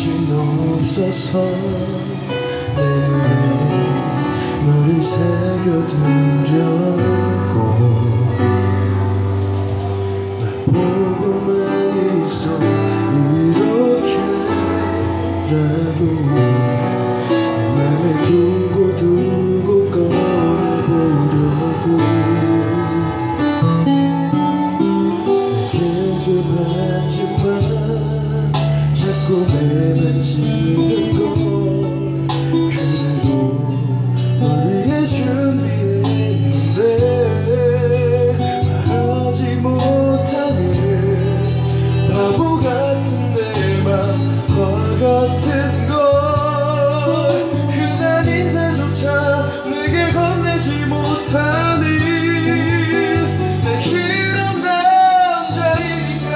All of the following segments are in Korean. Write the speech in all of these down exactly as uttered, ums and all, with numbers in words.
없어서 내 눈에 너를 새겨두려고 날 보고만 있어 이렇게라도 내 맘에 두고 두고 꺼내보려고 내게 반지만 자꾸 매만지는 걸 그래도 널 위해 준비했는데 말하지 못하는 바보 같은 내 맘과 같은 걸 흔한 인사조차 내게 건네지 못하는 내 이런 남자이니까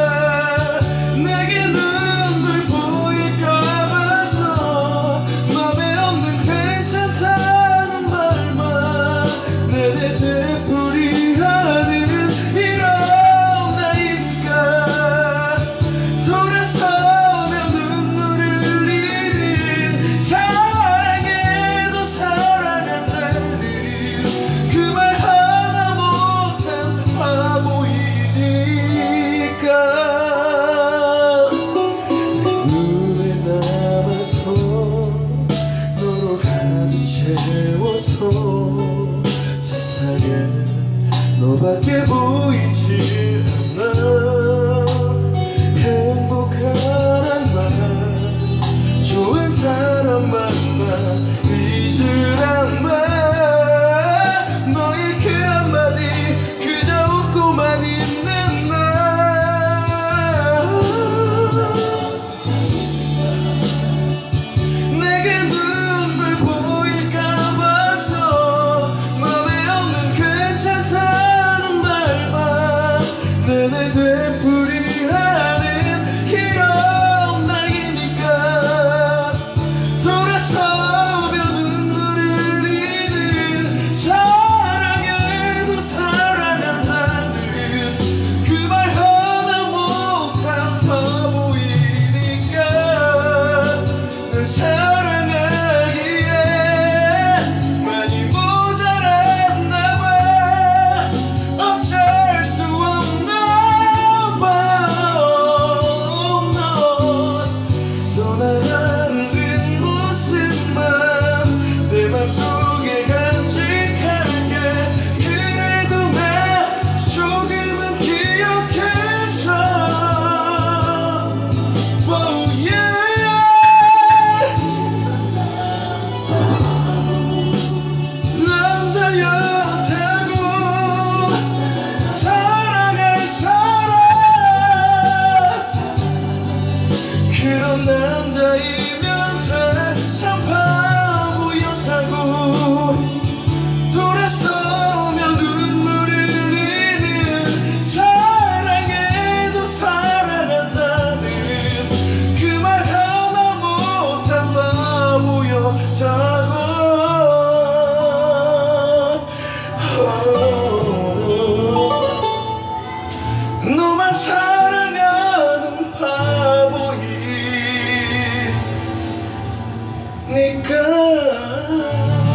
내게 눈물 보일까 봐서 맘에 없는 괜찮다는 말만 내내 되풀이하는 이런 나이니까 돌아서면 눈물을 흘리는 사랑해도 사랑한다는 그 말 하나 못한 바보이니까 내 눈에 남아서 너로 가득 채워서 세상에 너밖에 보이지 않아 행복하란 말 좋은 사람 만나 잊으란 말 너의 그 한마디 그저 웃고만 있는 날 내게 눈물 보일까 봐서 맘에 없는 괜찮다는 말만 내내 되풀이하는 이런 나이니까 돌아서면 눈물을 흘리는 사랑해도 사랑한다는 그 말 하나 못한 바보이니까 널 사랑하기에 많이 모자랐나봐 어쩔 수 없나봐 넌 떠나간 뒷모습만 내 맘속에 간직할게 그래도 나 조금은 기억해줘 Oh yeah 남자였다고 사랑할 사람 그런 남자이면 돼 참 바보였다고 돌아서면 눈물을 흘리는 사랑해도 사랑한다는 그 말 하나 못한 바보였다고 너만 사랑하는 바보이니까